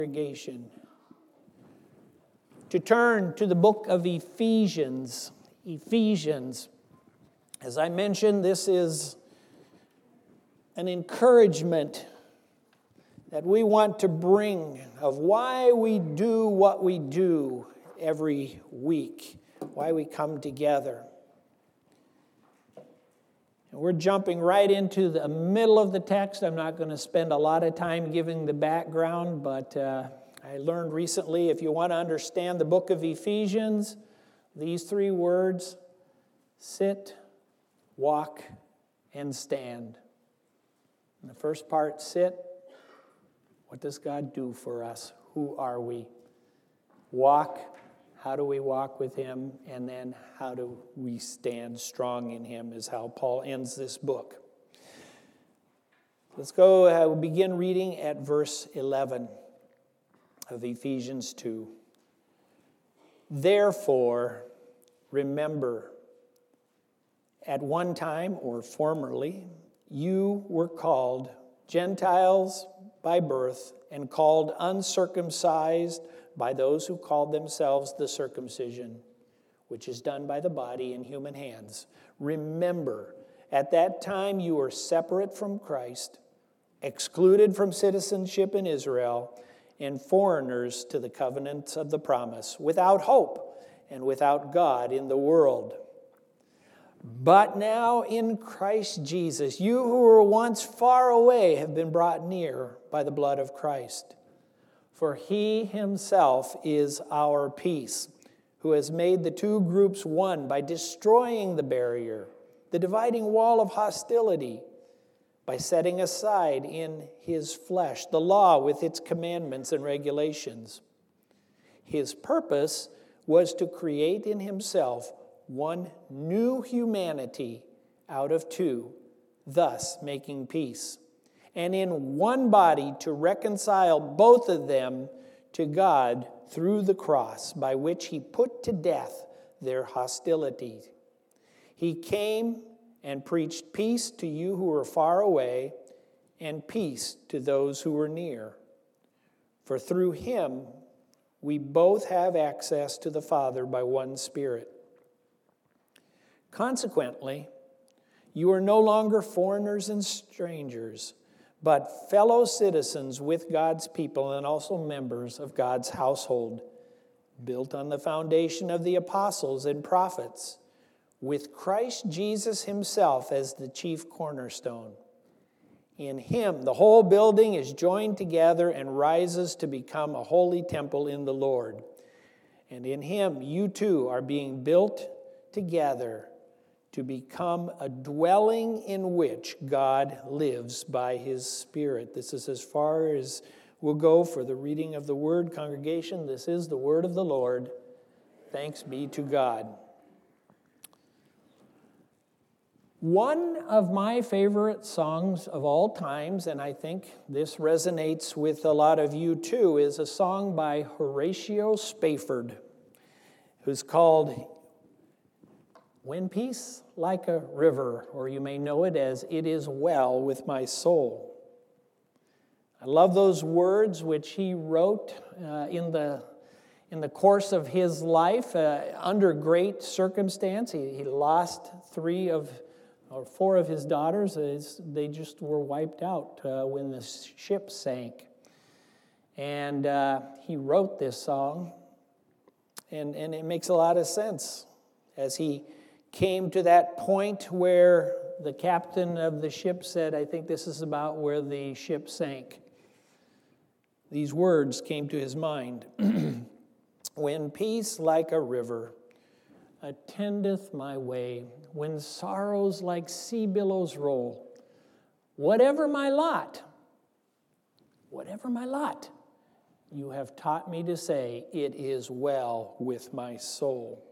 Congregation to turn to the book of Ephesians. As I mentioned, this is an encouragement that we want to bring of why we do what we do every week, why we come together. And we're jumping right into the middle of the text. I'm not going to spend a lot of time giving the background, but I learned recently if you want to understand the book of Ephesians, these three words: sit, walk, and stand. In the first part, sit. What does God do for us? Who are we? Walk. How do we walk with Him? And then how do we stand strong in Him is how Paul ends this book. Let's go, we'll begin reading at verse 11 of Ephesians 2. Therefore, remember, at one time, or formerly, you were called Gentiles by birth and called uncircumcised by those who called themselves the circumcision, which is done by the body in human hands. Remember, at that time you were separate from Christ, excluded from citizenship in Israel, and foreigners to the covenants of the promise, without hope and without God in the world. But now in Christ Jesus, you who were once far away have been brought near by the blood of Christ. For He Himself is our peace, who has made the two groups one by destroying the barrier, the dividing wall of hostility, by setting aside in His flesh the law with its commandments and regulations. His purpose was to create in Himself one new humanity out of two, thus making peace, and in one body to reconcile both of them to God through the cross, by which He put to death their hostility. He came and preached peace to you who were far away, and peace to those who were near. For through Him we both have access to the Father by one Spirit. Consequently, you are no longer foreigners and strangers, but fellow citizens with God's people and also members of God's household, built on the foundation of the apostles and prophets, with Christ Jesus Himself as the chief cornerstone. In Him, the whole building is joined together and rises to become a holy temple in the Lord. And in Him, you too are being built together to become a dwelling in which God lives by His Spirit. This is as far as we'll go for the reading of the Word. Congregation, this is the Word of the Lord. Thanks be to God. One of my favorite songs of all times, and I think this resonates with a lot of you too, is a song by Horatio Spafford, who's called When Peace Like a River, or you may know it as It Is Well With My Soul. I love those words which he wrote in the course of his life under great circumstance. He lost 4 of his daughters. They just were wiped out when the ship sank. And he wrote this song, and it makes a lot of sense as he came to that point where the captain of the ship said, I think this is about where the ship sank. These words came to his mind. When peace like a river attendeth my way, when sorrows like sea billows roll, whatever my lot, you have taught me to say, it is well with my soul.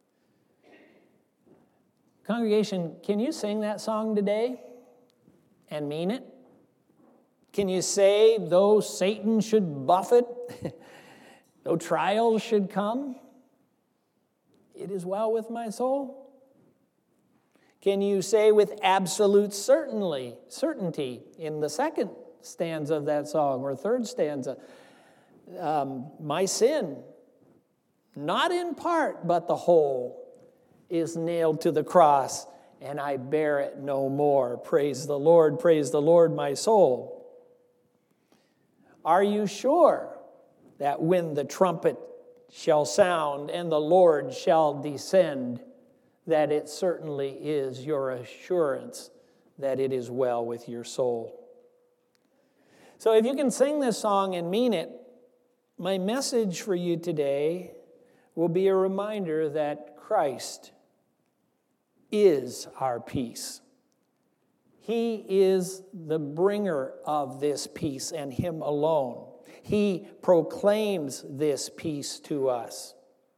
Congregation, can you sing that song today and mean it? Can you say, though Satan should buffet, though trials should come, it is well with my soul? Can you say with absolute certainty in the second stanza of that song or third stanza, My sin, not in part, but the whole, is nailed to the cross, and I bear it no more. Praise the Lord, my soul. Are you sure that when the trumpet shall sound and the Lord shall descend, that it certainly is your assurance that it is well with your soul? So if you can sing this song and mean it, my message for you today will be a reminder that Christ is our peace. He is the bringer of this peace, and Him alone. He proclaims this peace to us.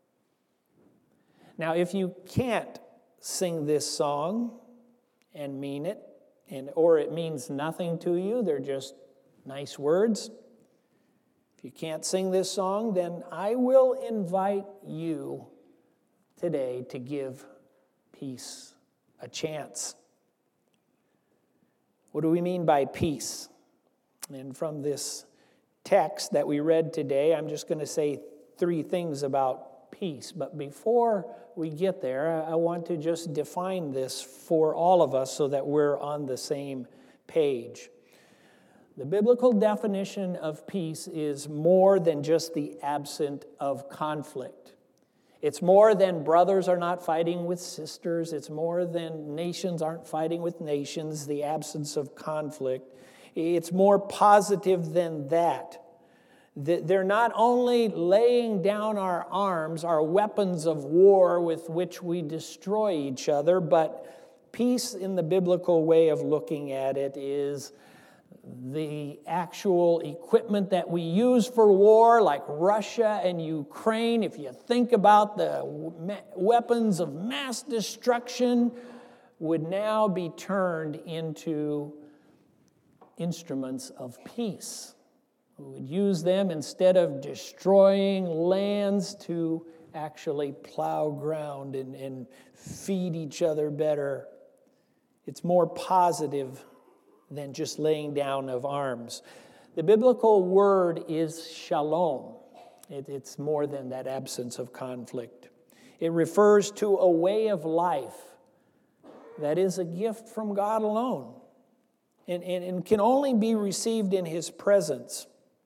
Now, if you can't sing this song and mean it, or it means nothing to you, they're just nice words. If you can't sing this song, then I will invite you today to give peace a chance. What do we mean by peace? And from this text that we read today, I'm just going to say 3 things about peace. But before we get there, I want to just define this for all of us so that we're on the same page. The biblical definition of peace is more than just the absence of conflict. It's more than brothers are not fighting with sisters. It's more than nations aren't fighting with nations, the absence of conflict. It's more positive than that. They're not only laying down our arms, our weapons of war with which we destroy each other, but peace in the biblical way of looking at it is the actual equipment that we use for war, like Russia and Ukraine. If you think about the weapons of mass destruction, would now be turned into instruments of peace. We would use them instead of destroying lands to actually plow ground and feed each other better. It's more positive than just laying down of arms. The biblical word is shalom. It's more than that absence of conflict. It refers to a way of life that is a gift from God alone and can only be received in His presence.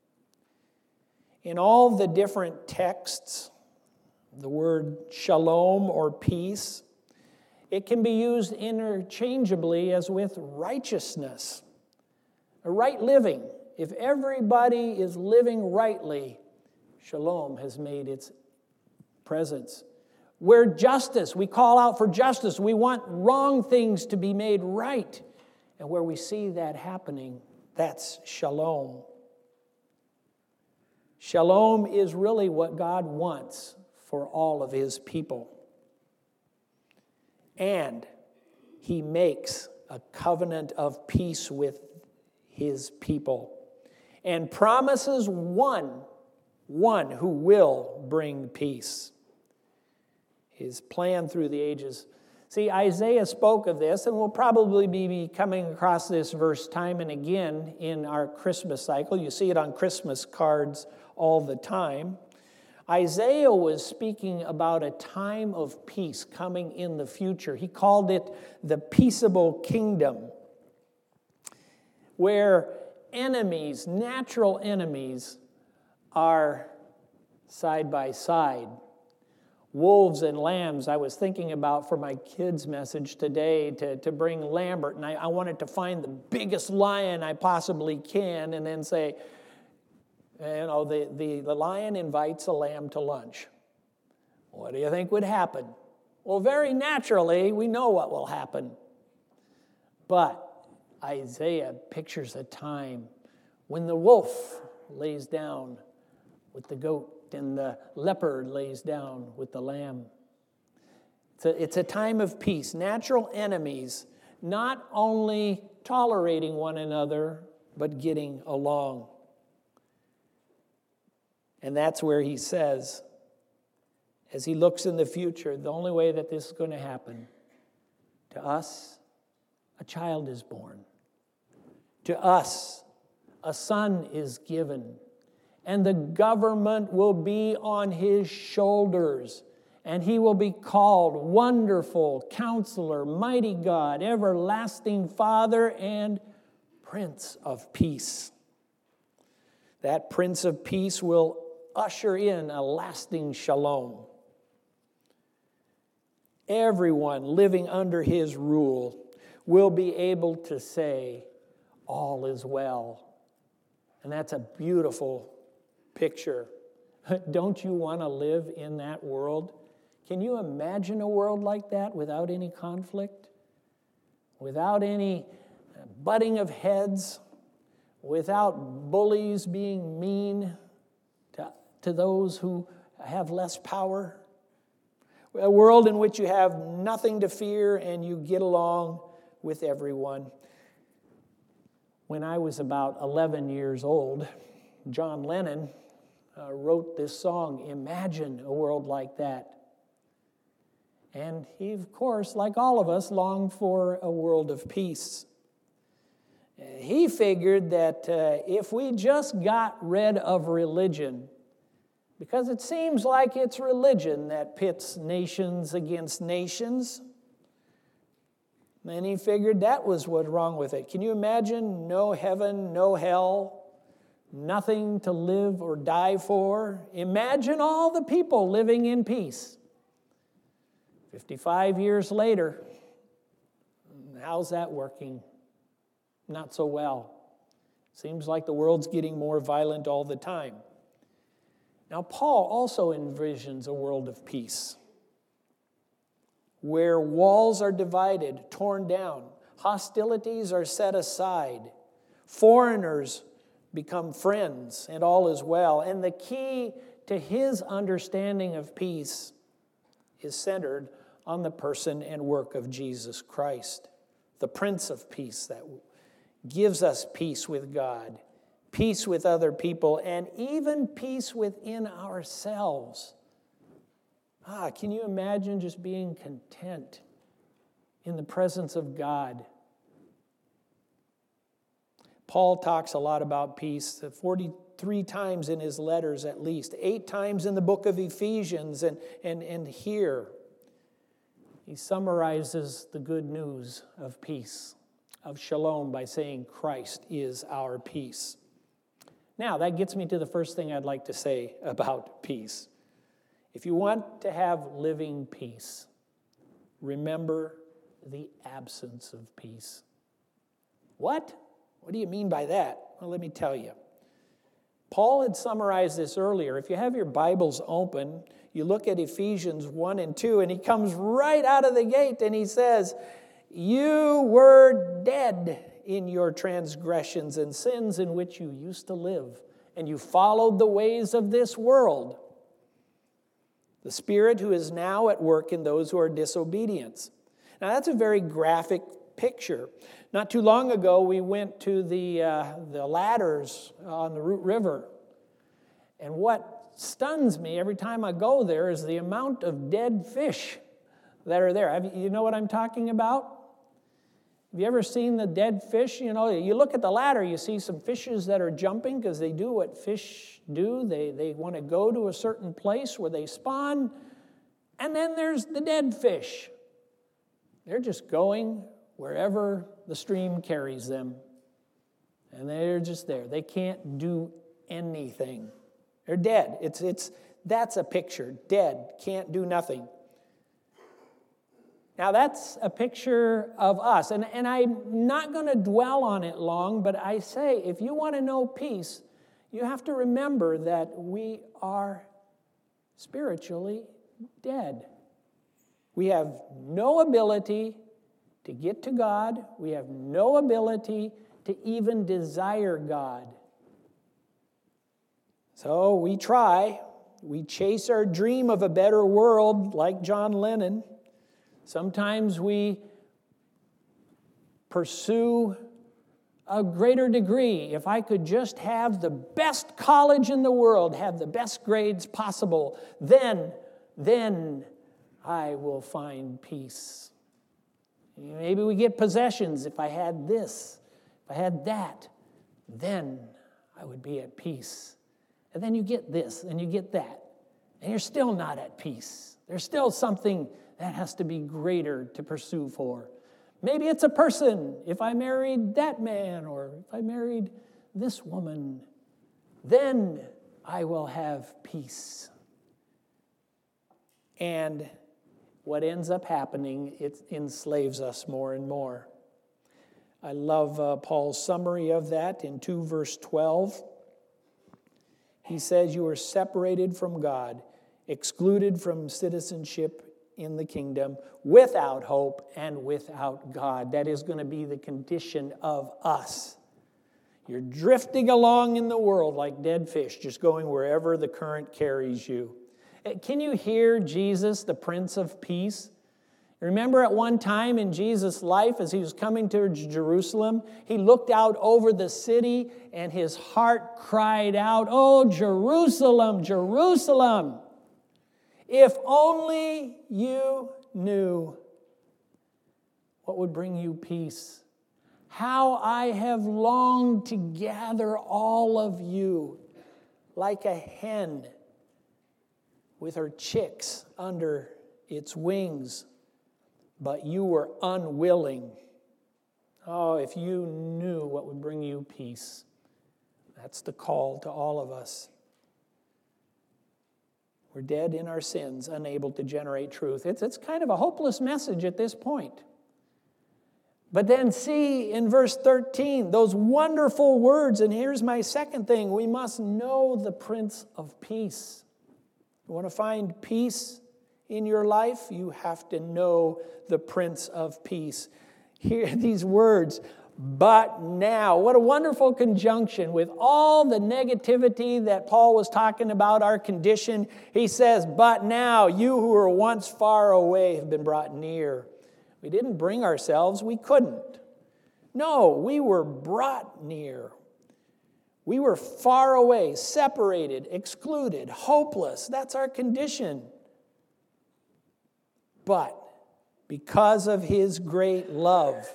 In all the different texts, the word shalom or peace, it can be used interchangeably as with righteousness, a right living. If everybody is living rightly, shalom has made its presence. Where justice, we call out for justice. We want wrong things to be made right. And where we see that happening, that's shalom. Shalom is really what God wants for all of His people. And He makes a covenant of peace with His people and promises one who will bring peace. His plan through the ages. See, Isaiah spoke of this, and we'll probably be coming across this verse time and again in our Christmas cycle. You see it on Christmas cards all the time. Isaiah was speaking about a time of peace coming in the future. He called it the peaceable kingdom, where enemies, natural enemies, are side by side. Wolves and lambs, I was thinking about for my kids' message today to bring Lambert, and I wanted to find the biggest lion I possibly can and then say, the lion invites a lamb to lunch. What do you think would happen? Well, very naturally, we know what will happen. But Isaiah pictures a time when the wolf lays down with the goat and the leopard lays down with the lamb. It's a time of peace. Natural enemies not only tolerating one another, but getting along. And that's where he says, as he looks in the future, the only way that this is going to happen, to us, a child is born. To us, a son is given. and the government will be on his shoulders. And he will be called Wonderful Counselor, Mighty God, Everlasting Father, and Prince of Peace. That Prince of Peace will usher in a lasting shalom. Everyone living under his rule will be able to say, all is well. And that's a beautiful picture. Don't you want to live in that world? Can you imagine a world like that without any conflict? Without any butting of heads? Without bullies being mean to those who have less power? A world in which you have nothing to fear and you get along with everyone. When I was about 11 years old, John Lennon wrote this song, Imagine a World Like That. And he, of course, like all of us, longed for a world of peace. He figured that if we just got rid of religion, because it seems like it's religion that pits nations against nations, and he figured that was what's wrong with it. Can you imagine no heaven, no hell, nothing to live or die for? Imagine all the people living in peace. 55 years later, how's that working? Not so well. Seems like the world's getting more violent all the time. Now, Paul also envisions a world of peace, where walls are divided, torn down, hostilities are set aside, foreigners become friends, and all is well. And the key to his understanding of peace is centered on the person and work of Jesus Christ, the Prince of Peace that gives us peace with God, peace with other people, and even peace within ourselves. Can you imagine just being content in the presence of God? Paul talks a lot about peace, 43 times in his letters at least, 8 times in the book of Ephesians, and here he summarizes the good news of peace, of shalom, by saying Christ is our peace. Now, that gets me to the first thing I'd like to say about peace. If you want to have living peace, remember the absence of peace. What? What do you mean by that? Well, let me tell you. Paul had summarized this earlier. If you have your Bibles open, you look at Ephesians 1 and 2, and he comes right out of the gate and he says, you were dead in your transgressions and sins in which you used to live, and you followed the ways of this world, the spirit who is now at work in those who are disobedient. Now that's a very graphic picture. Not too long ago, we went to the ladders on the Root River, and what stuns me every time I go there is the amount of dead fish that are there. You know what I'm talking about? Have you ever seen the dead fish? You know, you look at the ladder, you see some fishes that are jumping because they do what fish do. They want to go to a certain place where they spawn. And then there's the dead fish. They're just going wherever the stream carries them. And they're just there. They can't do anything. They're dead. That's a picture. Dead. Can't do nothing. Now, that's a picture of us. And I'm not going to dwell on it long, but I say, if you want to know peace, you have to remember that we are spiritually dead. We have no ability to get to God. We have no ability to even desire God. So we try. We chase our dream of a better world like John Lennon. Sometimes we pursue a greater degree. If I could just have the best college in the world, have the best grades possible, then I will find peace. Maybe we get possessions. If I had this, if I had that, then I would be at peace. And then you get this, and you get that. And you're still not at peace. There's still something that has to be greater to pursue for. Maybe it's a person. If I married that man, or if I married this woman, then I will have peace. And what ends up happening, it enslaves us more and more. I love Paul's summary of that in 2 verse 12. He says, you are separated from God, excluded from citizenship in the kingdom, without hope and without God. That is going to be the condition of us. You're drifting along in the world like dead fish, just going wherever the current carries you. Can you hear Jesus, the Prince of Peace? Remember at one time in Jesus' life, as he was coming to Jerusalem, he looked out over the city and his heart cried out, "Oh, Jerusalem, Jerusalem, if only you knew what would bring you peace. How I have longed to gather all of you like a hen with her chicks under its wings, but you were unwilling. Oh, if you knew what would bring you peace." That's the call to all of us. We're dead in our sins, unable to generate truth. It's kind of a hopeless message at this point. But then see in verse 13, those wonderful words, and here's my second thing. We must know the Prince of Peace. You want to find peace in your life? You have to know the Prince of Peace. Hear these words, but now. What a wonderful conjunction with all the negativity that Paul was talking about, our condition. He says, but now, you who were once far away have been brought near. We didn't bring ourselves, we couldn't. No, we were brought near. We were far away, separated, excluded, hopeless. That's our condition. But because of his great love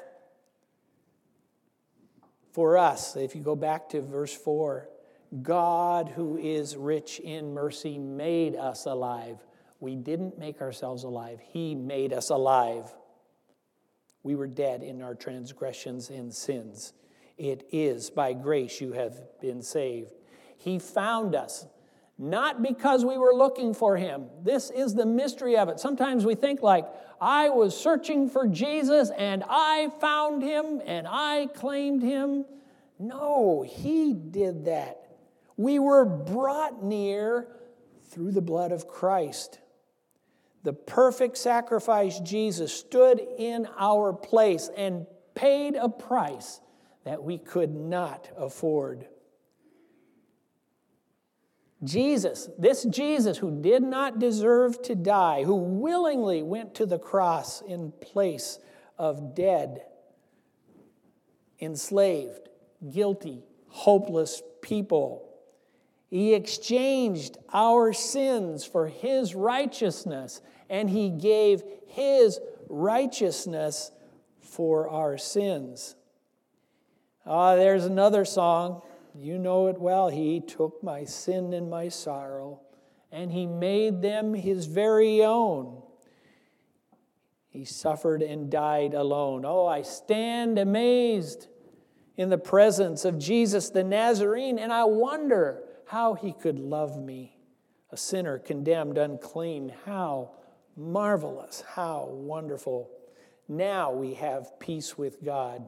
for us, if you go back to verse 4, God, who is rich in mercy, made us alive. We didn't make ourselves alive. He made us alive. We were dead in our transgressions and sins. It is by grace you have been saved. He found us, not because we were looking for him. This is the mystery of it. Sometimes we think like, I was searching for Jesus and I found him and I claimed him. No, he did that. We were brought near through the blood of Christ. The perfect sacrifice, Jesus, stood in our place and paid a price that we could not afford. Jesus, this Jesus who did not deserve to die, who willingly went to the cross in place of dead, enslaved, guilty, hopeless people. He exchanged our sins for his righteousness, and he gave his righteousness for our sins. There's another song. You know it well. He took my sin and my sorrow, and he made them his very own. He suffered and died alone. Oh, I stand amazed in the presence of Jesus the Nazarene, and I wonder how he could love me, a sinner condemned unclean. How marvelous, how wonderful. Now we have peace with God.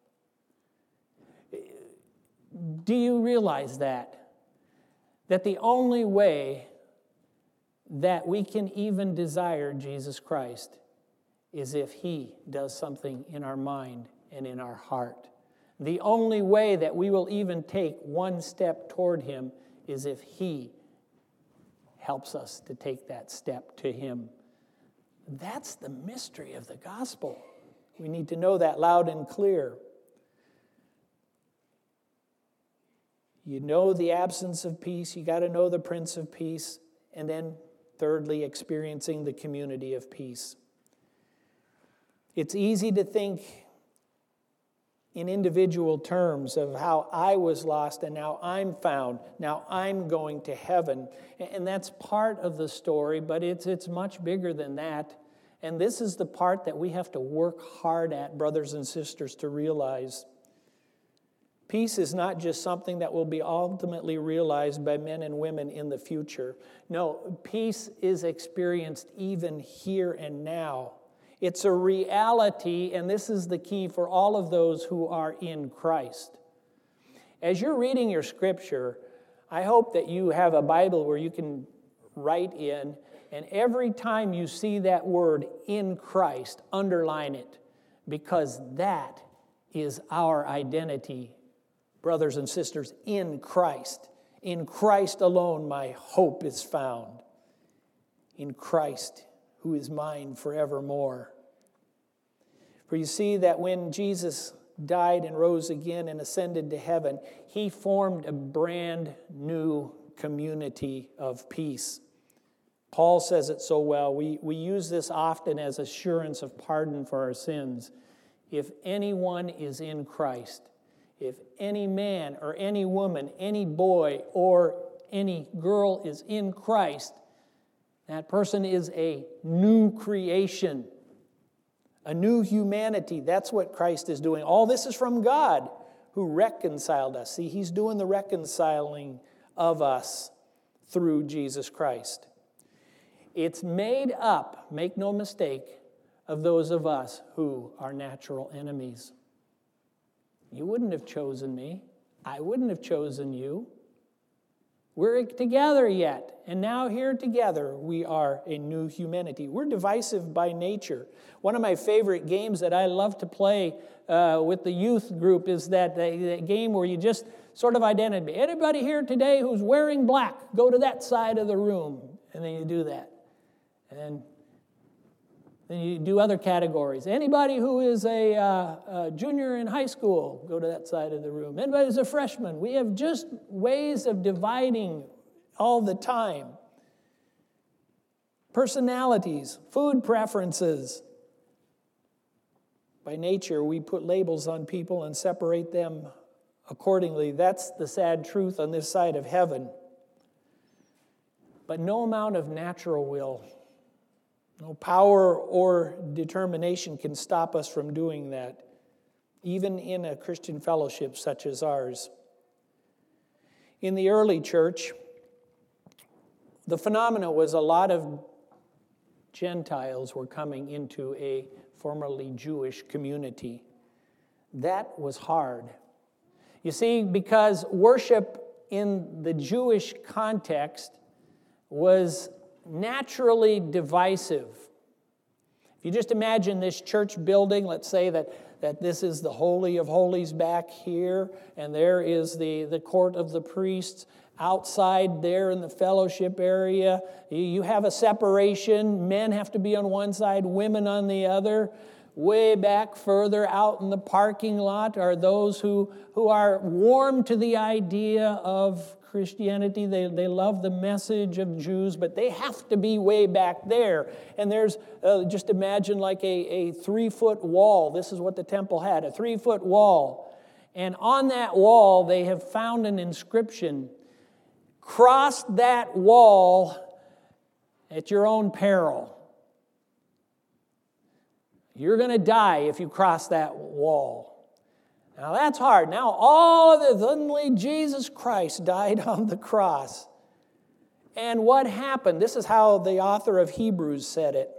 Do you realize that? That the only way that we can even desire Jesus Christ is if he does something in our mind and in our heart. The only way that we will even take one step toward him is if he helps us to take that step to him. That's the mystery of the gospel. We need to know that loud and clear. You know the absence of peace. You got to know the Prince of Peace. And then thirdly, experiencing the community of peace. It's easy to think in individual terms of how I was lost and now I'm found. Now I'm going to heaven. And that's part of the story, but it's much bigger than that. And this is the part that we have to work hard at, brothers and sisters, to realize. Peace is not just something that will be ultimately realized by men and women in the future. No, peace is experienced even here and now. It's a reality, and this is the key for all of those who are in Christ. As you're reading your scripture, I hope that you have a Bible where you can write in, and every time you see that word in Christ, underline it, because that is our identity, brothers and sisters, in Christ. In Christ alone my hope is found. In Christ, who is mine forevermore. For you see that when Jesus died and rose again and ascended to heaven, he formed a brand new community of peace. Paul says it so well. We use this often as assurance of pardon for our sins. If anyone is in Christ, if any man or any woman, any boy or any girl is in Christ, that person is a new creation, a new humanity. That's what Christ is doing. All this is from God who reconciled us. See, he's doing the reconciling of us through Jesus Christ. It's made up, make no mistake, of those of us who are natural enemies. You wouldn't have chosen me. I wouldn't have chosen you. We're together yet, and now here together we are a new humanity. We're divisive by nature. One of my favorite games that I love to play with the youth group is that game where you just sort of identify. Anybody here today who's wearing black, go to that side of the room, and then you do that. And then you do other categories. Anybody who is a junior in high school, go to that side of the room. Anybody who's a freshman. We have just ways of dividing all the time. Personalities, food preferences. By nature, we put labels on people and separate them accordingly. That's the sad truth on this side of heaven. But no amount of natural will, no power or determination can stop us from doing that, even in a Christian fellowship such as ours. In the early church, the phenomena was a lot of Gentiles were coming into a formerly Jewish community. That was hard. You see, because worship in the Jewish context was naturally divisive. If you just imagine this church building, let's say that this is the Holy of Holies back here, and there is the court of the priests outside there in the fellowship area. You have a separation. Men have to be on one side, women on the other. Way back further out in the parking lot are those who are warm to the idea of Christianity. They love the message of Jews, but they have to be way back there. And there's, just imagine like a 3-foot wall. This is what the temple had, a 3-foot wall. And on that wall, they have found an inscription. Cross that wall at your own peril. You're going to die if you cross that wall. Now that's hard. Now all of this, suddenly Jesus Christ died on the cross. And what happened? This is how the author of Hebrews said it.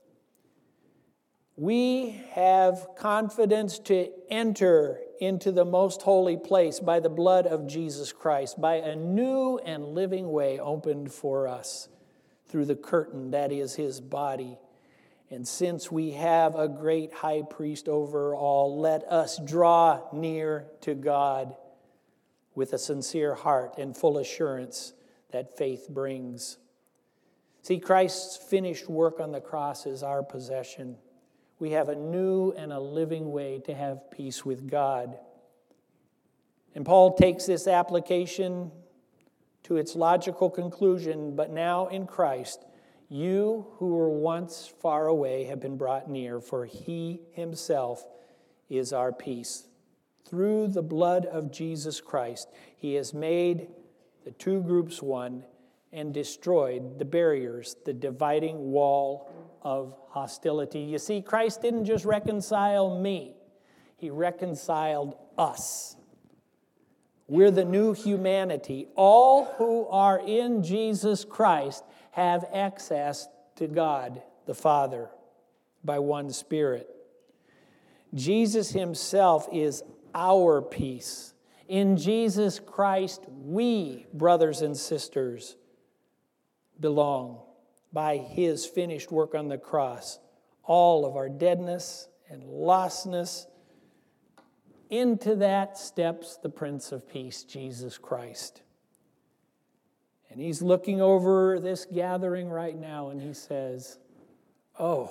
We have confidence to enter into the most holy place by the blood of Jesus Christ, by a new and living way opened for us through the curtain that is his body. And since we have a great high priest over all, let us draw near to God with a sincere heart and full assurance that faith brings. See, Christ's finished work on the cross is our possession. We have a new and a living way to have peace with God. And Paul takes this application to its logical conclusion, but now in Christ, you who were once far away have been brought near, for he himself is our peace. Through the blood of Jesus Christ, he has made the two groups one and destroyed the barriers, the dividing wall of hostility. You see, Christ didn't just reconcile me. He reconciled us. We're the new humanity. All who are in Jesus Christ have access to God the Father by one Spirit. Jesus himself is our peace. In Jesus Christ, we, brothers and sisters, belong by his finished work on the cross. All of our deadness and lostness, into that steps the Prince of Peace, Jesus Christ. And he's looking over this gathering right now and he says, oh,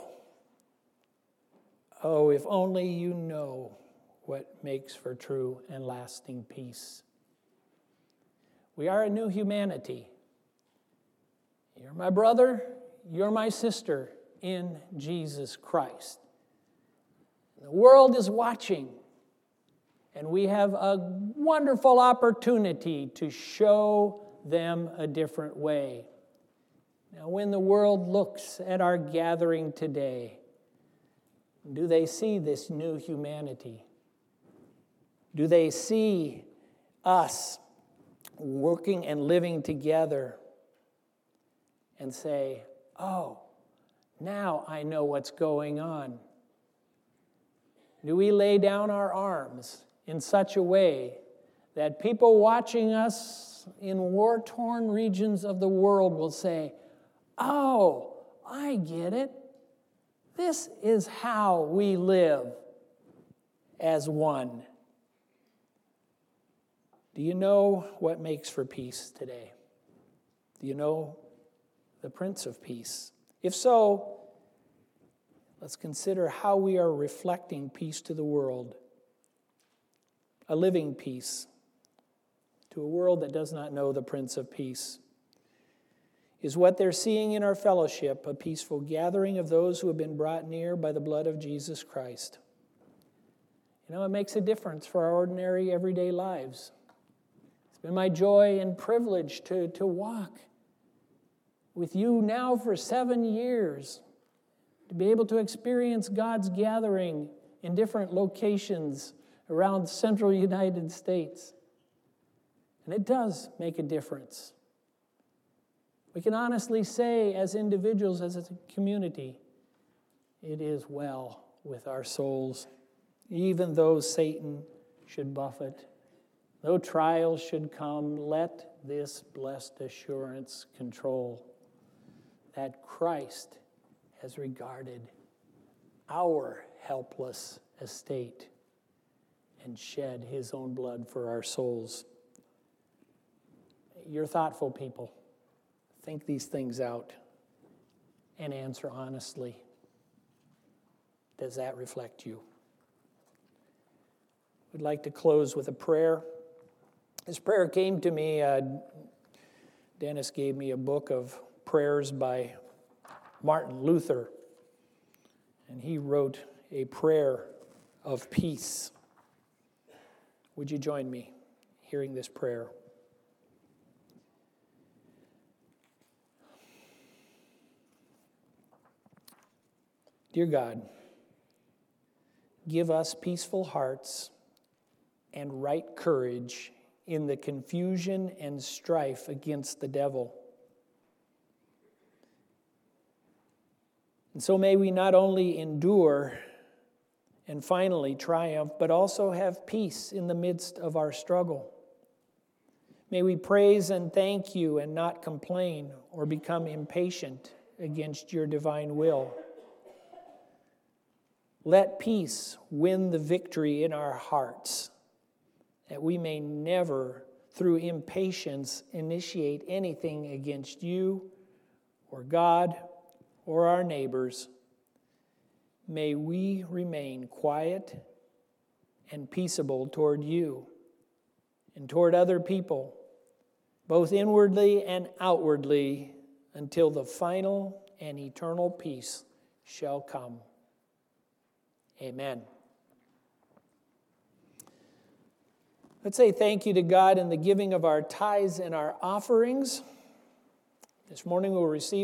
if only you know what makes for true and lasting peace. We are a new humanity. You're my brother, you're my sister in Jesus Christ. The world is watching, and we have a wonderful opportunity to show them a different way. Now, when the world looks at our gathering today, do they see this new humanity? Do they see us working and living together and say, oh, now I know what's going on? Do we lay down our arms in such a way that people watching us in war-torn regions of the world will say, oh, I get it. This is how we live as one. Do you know what makes for peace today? Do you know the Prince of Peace? If so, let's consider how we are reflecting peace to the world. A living peace to a world that does not know the Prince of Peace. Is what they're seeing in our fellowship a peaceful gathering of those who have been brought near by the blood of Jesus Christ? You know, it makes a difference for our ordinary, everyday lives. It's been my joy and privilege to walk with you now for 7 years, to be able to experience God's gathering in different locations around central United States. And it does make a difference. We can honestly say, as individuals, as a community, it is well with our souls, even though Satan should buffet, though trials should come. Let this blessed assurance control that Christ has regarded our helpless estate and shed his own blood for our souls. You're thoughtful people. Think these things out and answer honestly. Does that reflect you? We'd like to close with a prayer. This prayer came to me. Dennis gave me a book of prayers by Martin Luther, and he wrote a prayer of peace. Would you join me hearing this prayer? Dear God, give us peaceful hearts and right courage in the confusion and strife against the devil. And so may we not only endure and finally triumph, but also have peace in the midst of our struggle. May we praise and thank you and not complain or become impatient against your divine will. Let peace win the victory in our hearts, that we may never, through impatience, initiate anything against you or God or our neighbors. May we remain quiet and peaceable toward you and toward other people, both inwardly and outwardly, until the final and eternal peace shall come. Amen. Let's say thank you to God in the giving of our tithes and our offerings. This morning we'll receive